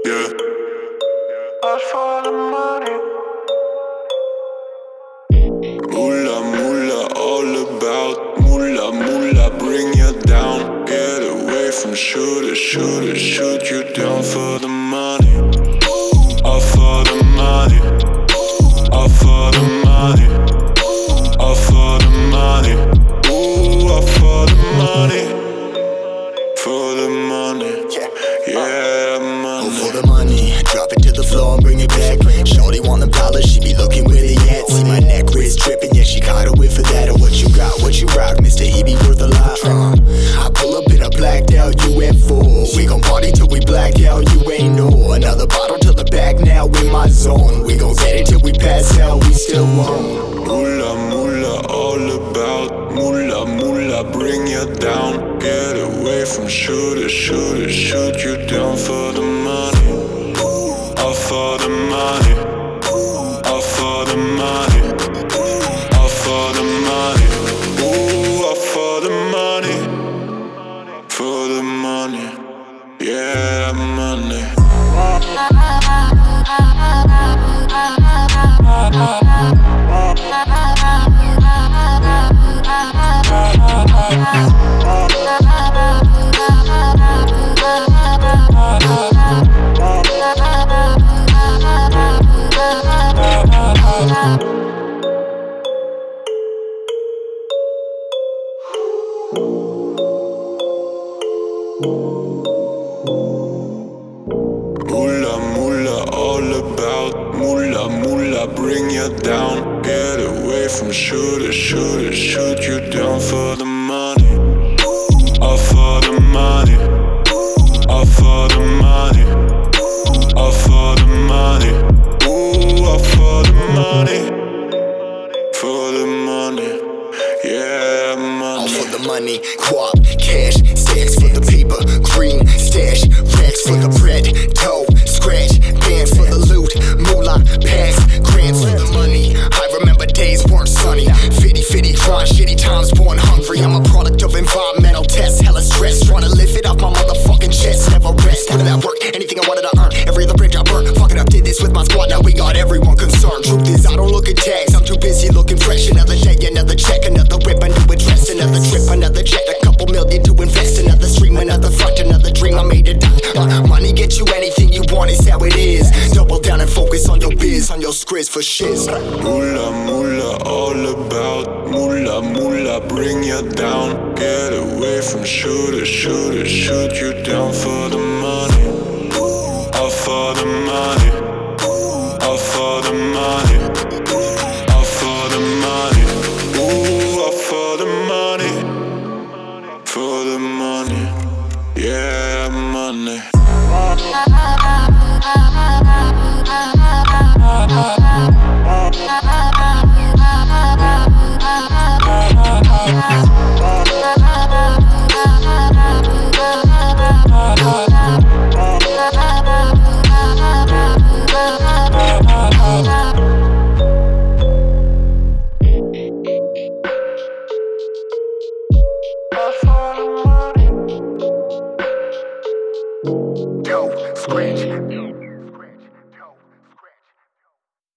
Yeah. All for the money. Moolah, moolah, all about moolah, moolah, bring you down. Get away from shooters, shooters, shoot you down for the money. All for the money. All for the money. All for the money. Ooh, all for the money. For the money. Yeah, money. Oh, for the money, drop it to the floor and bring it back. Shorty want the dollar, she be looking where they at. See my neck wrist dripping, yeah, she caught a whiff for that. Or what you got, what you rock, Mr. E be worth a lot. I pull up in a blacked out UFO. We gon' party till we black out, you ain't know. Another bottle till the back, now in my zone. We gon' get it till we pass out, we still won't. Moolah, moolah, all about moolah, moolah, bring you down. Get away from shooters, shooters, shoot you down for the money. All for the money. All for the money. All for the money. Ooh, all for the money. For the money. Yeah, money. Moolah, moolah, all about moolah, moolah, bring you down. Get away from shooters, shooters, shoot you down for the money. All for the money. All for the money. All for the money. Ooh, all for the money. For the money. Yeah, money. All for the money, guap, cash, stacks for the paper, green, stash, racks for the bread, dough, scratch, bands for the loot, moolah, packs, grants for the money. I remember days weren't sunny, fitty, grind, shitty times, born hungry. I'm a product of environmental tests, hella stress, trying to lift it off my motherfucking chest, never rest. Put it at work, anything I wanted to earn, every other bridge I burnt, fuck it up, did this with my squad, now we got everyone concerned. Truth is, I don't look at tags, I'm too busy looking fresh. Another day, another check, another whip, a new address, another trip, another jet, a couple million to invest, another stream, another front, another dream, I made it. Money get you anything you want, it's how it is. Double down and focus on your biz, on your scriz for shiz. Moolah, moolah, all about moolah, moolah, bring you down. Get away from shooters, shooters, shoot you down for the money.